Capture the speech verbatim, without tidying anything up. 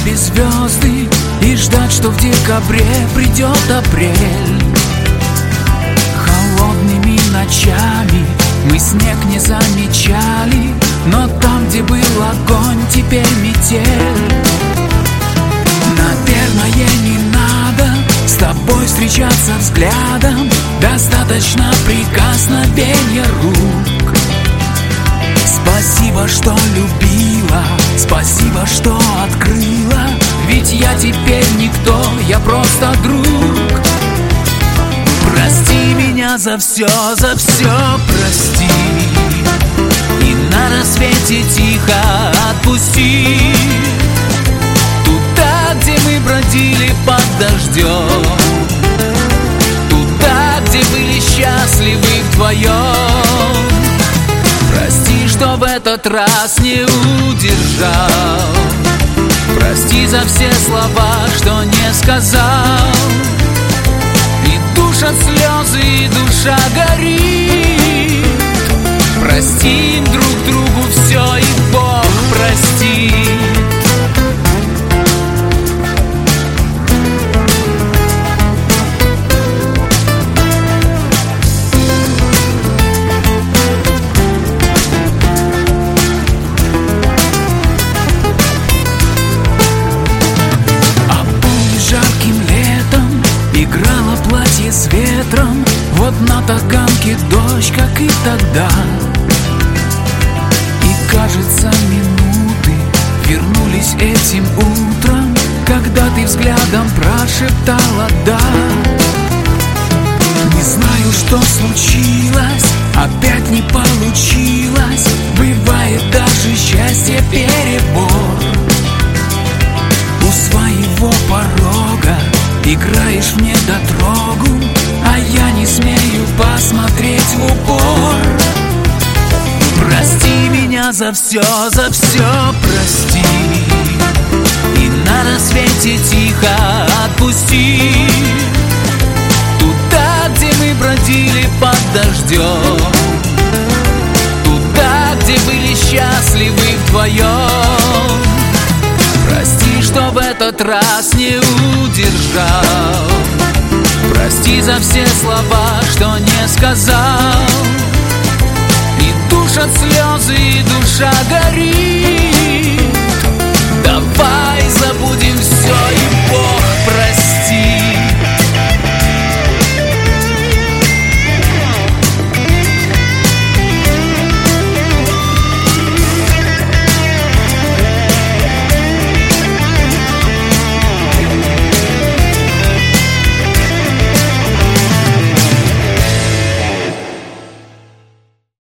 небе звезды и ждать, что в декабре придет апрель. Холодными ночами мы снег не замечали, но там, где был огонь, теперь метель. Наверное, не надо с тобой встречаться взглядом, достаточно прикосновения рук. Спасибо, что любила, спасибо, что открыла, ведь я теперь никто, я просто друг. Прости меня за все, за все прости, и на рассвете тихо отпусти. Туда, где мы бродили под дождем, туда, где были счастливы вдвоем. Прости, что в этот раз не удержал, прости за все слова, что не сказал. И душат слезы, и душа горит. Простим друг другу все, и Бог простит. Играло платье с ветром, вот на таганке дождь, как и тогда. И кажется, минуты вернулись этим утром, когда ты взглядом прошептала «да». Не знаю, что случилось, опять не получилось, бывает даже счастье перебор. У своего порога играешь мне дотрогу, а я не смею посмотреть в упор. Прости меня за все, за все прости, и на рассвете тихо отпусти. Туда, где мы бродили под дождем, туда, где были счастливы вдвоем. Прости, что в этот раз не удержал, прости за все слова, что не сказал. И душат слезы, и душа горит.